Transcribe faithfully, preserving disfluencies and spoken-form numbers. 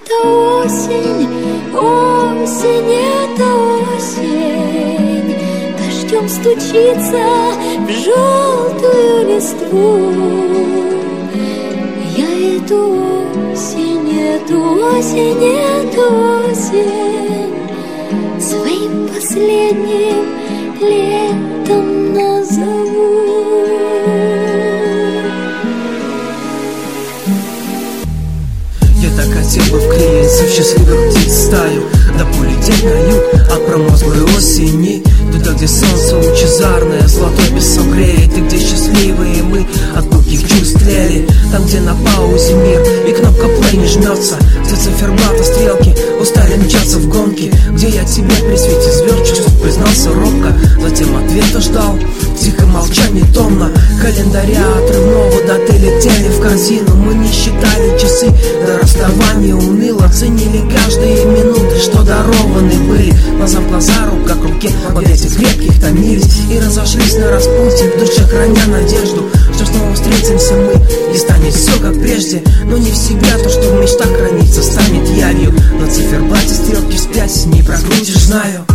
это осень, осень, это осень. Дождем стучится в желтую листву. Я эту осень, эту осень, эту осень своим последним летом назову. Я так хотел бы вклеиться в счастливых птиц стаю, да полететь на юг от промозглой осени, туда, где солнце лучезарное золотой песок греет, и где счастливые мы от пылких чувств тлели. Там, где на паузе мир и кнопка плей не жмется, где циферблата стрелки устали мчаться в гонке, где я тебе при свете звезд чувств признался робко, затем ответа ждал в тихом молчании томно. Календаря отрывного даты летели в корзину, мы не считали часы до расставания уныло, ценили каждые минуты, что дарованы были. Глазам глаза, рука к руке, в объятиях крепких томились и разошлись на распутье, в душах храня надежду, что снова встретимся мы и станет все как прежде. Но не в себя то, что в мечтах хранится, станет явью. На циферблате стрелки вспять не прокрутишь, знаю.